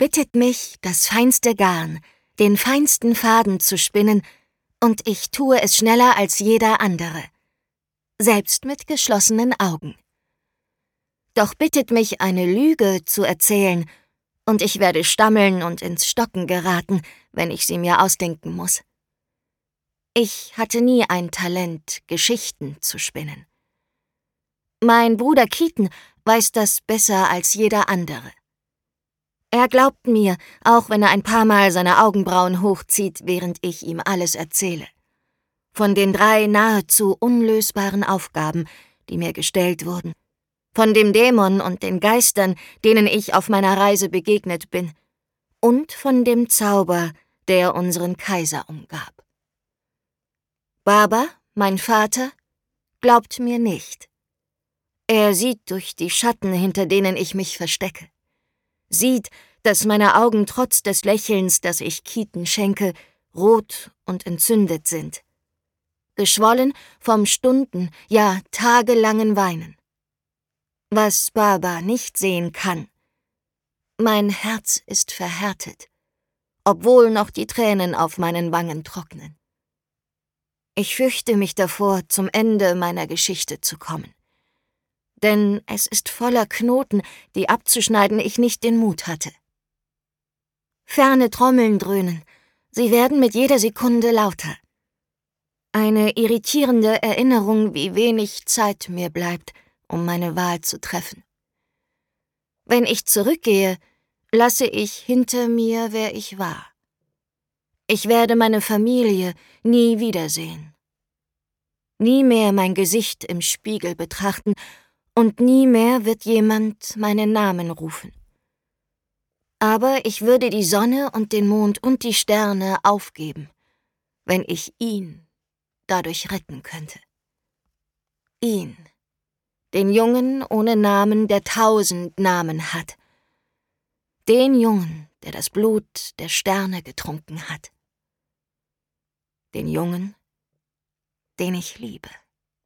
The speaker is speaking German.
bittet mich, das feinste Garn, den feinsten Faden zu spinnen, und ich tue es schneller als jeder andere, selbst mit geschlossenen Augen. Doch bittet mich eine Lüge zu erzählen, und ich werde stammeln und ins Stocken geraten, wenn ich sie mir ausdenken muss. Ich hatte nie ein Talent, Geschichten zu spinnen. Mein Bruder Keaton weiß das besser als jeder andere. Er glaubt mir, auch wenn er ein paar Mal seine Augenbrauen hochzieht, während ich ihm alles erzähle. Von den 3 nahezu unlösbaren Aufgaben, die mir gestellt wurden. Von dem Dämon und den Geistern, denen ich auf meiner Reise begegnet bin. Und von dem Zauber, der unseren Kaiser umgab. Baba, mein Vater, glaubt mir nicht. Er sieht durch die Schatten, hinter denen ich mich verstecke. Sieht, dass meine Augen trotz des Lächelns, das ich Keaton schenke, rot und entzündet sind. Geschwollen vom ja tagelangen Weinen. Was Baba nicht sehen kann. Mein Herz ist verhärtet, obwohl noch die Tränen auf meinen Wangen trocknen. Ich fürchte mich davor, zum Ende meiner Geschichte zu kommen. Denn es ist voller Knoten, die abzuschneiden ich nicht den Mut hatte. Ferne Trommeln dröhnen, sie werden mit jeder Sekunde lauter. Eine irritierende Erinnerung, wie wenig Zeit mir bleibt, um meine Wahl zu treffen. Wenn ich zurückgehe, lasse ich hinter mir, wer ich war. Ich werde meine Familie nie wiedersehen. Nie mehr mein Gesicht im Spiegel betrachten, und nie mehr wird jemand meinen Namen rufen. Aber ich würde die Sonne und den Mond und die Sterne aufgeben, wenn ich ihn dadurch retten könnte. Ihn, den Jungen ohne Namen, der 1000 Namen hat. Den Jungen, der das Blut der Sterne getrunken hat. Den Jungen, den ich liebe.